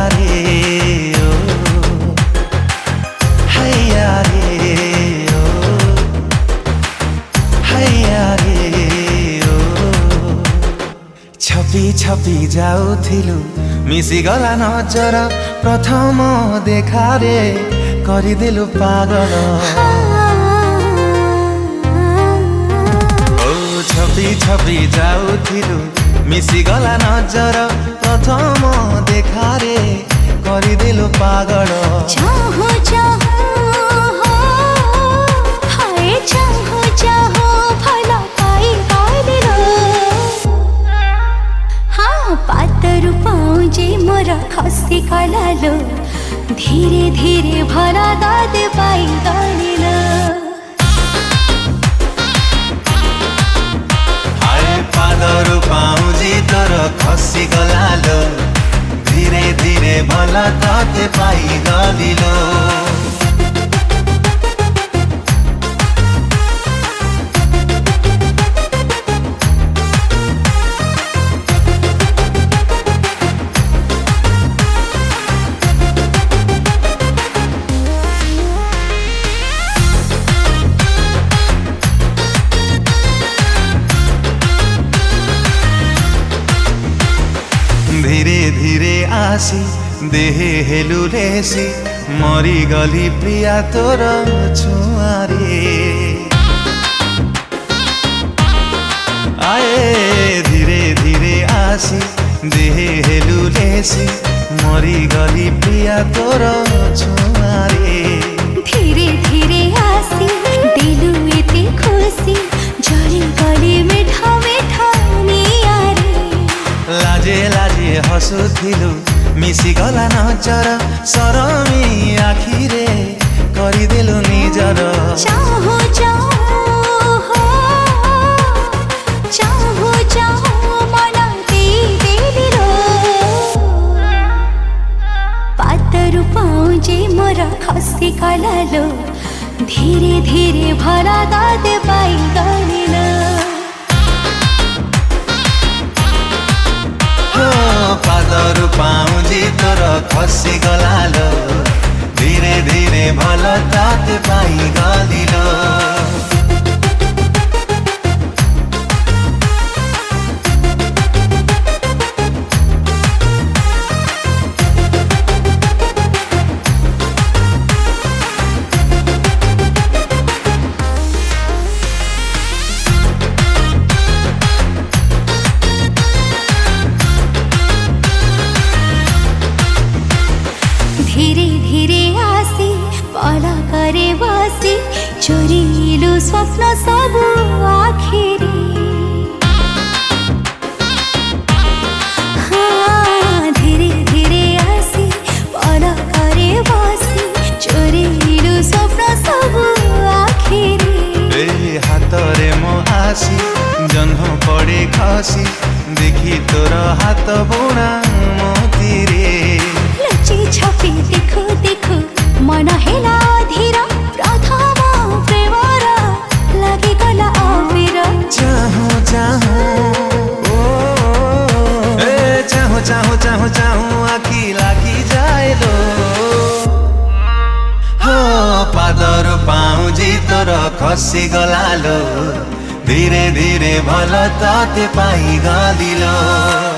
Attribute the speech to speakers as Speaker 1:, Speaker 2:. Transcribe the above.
Speaker 1: रे ओ हैया रे ओ हैया रे ओ छपी छपी जाउथिलु मिसिगला नजर प्रथम देखारे करिदेलु पागल ओ छपी छपी जाउथिलु मिसिगला नजर प्रथम देखारे करिदेलु पागल
Speaker 2: चाहो चाहो हाय चाहो चाहो भला पाई गालिलो हाँ पातरु पाउजे मोर खसी कलालो धीरे धीरे भला दाद पाई गालिलो
Speaker 1: पादरु पाउजी तोर खसी गलालो धीरे धीरे भला ताते पाई गलिलो धीरे धीरे आसी देहे हेलु लेसी मरी गली प्रिया तोर छुआरे आए धीरे धीरे आसी देहे हेलु लेसी मरी गली प्रिया तोर छुआरे
Speaker 2: धीरे धीरे आसी दिलु एते खुशी जड़ी गली मिठा मिठा नियारे
Speaker 1: लाजे लाजे हसुथिलु मिसिगला नजर सरमी आखिरे करिदेलु निजर
Speaker 2: चाहो चाहो चाहो चाहो मना देदिलो पातरु पाउजे मोर खसी कलालो धीरे धीरे भला दाद पाई गालिलो
Speaker 1: पादरु पाउजी तोर खसी गलालो धीरे धीरे भला ताते पाई गलिलो
Speaker 2: धीरे धीरे आसी पला करे बसी चोरीलु स्वप्न सबु आखिरी हाँ धीरे धीरे आसी पला करे बसी चोरीलु स्वप्न सबु आखिरी
Speaker 1: ए हातरे मो आसी जन्म पड़े खसी देखी तोर हाथ बुणा मोतीरे
Speaker 2: लची छपी देखु देखु मन हेला धीर प्रथम प्रेमर लागि गला अबिर
Speaker 1: चाहूं चाहूं ओ ए चाहूं चाहूं चाहूं चाहूं आखी लागी जाए लो हो पादर पाउजी तोर खसी गलालो धीरे धीरे भला ताते पाई गलिलो।